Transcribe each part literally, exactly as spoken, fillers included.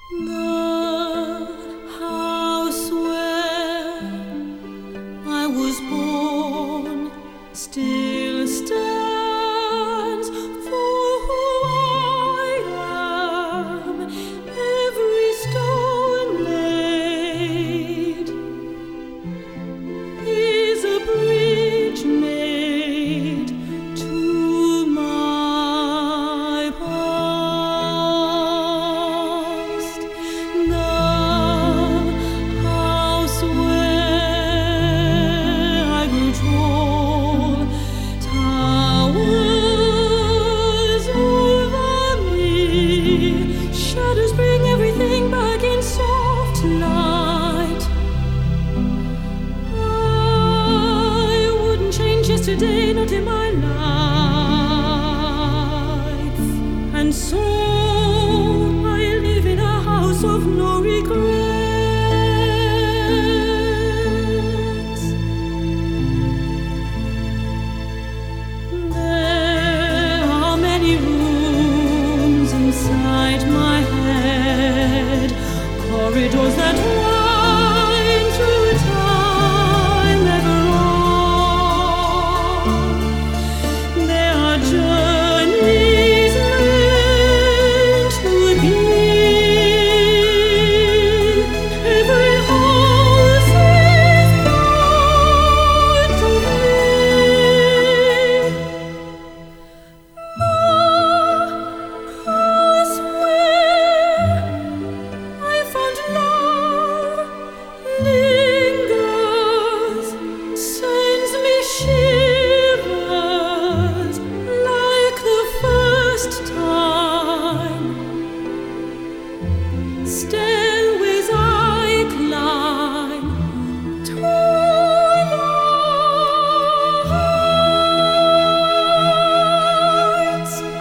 The house where I was born still stands for who I am. Every stone laid is a bridge made to my past. The house where I grew tall towers over me. Shadows bring everything back in soft light. I wouldn't change yesterday, not in my life. And so I live in a house of no regrets. There are many rooms inside my head, corridors that wind through time ever on. There are journeys meant to be. Every house is part of me. The house where I found love lingers, sends me shivers like the first time. Stairways I climb to the heights. The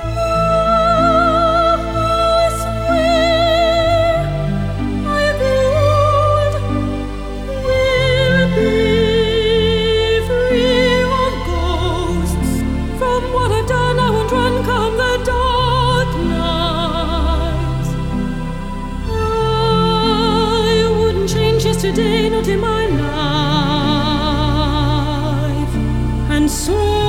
house where I grew will be free of ghosts. From what I've done, I won't run come the dark night. I wouldn't change yesterday, not in my life. And so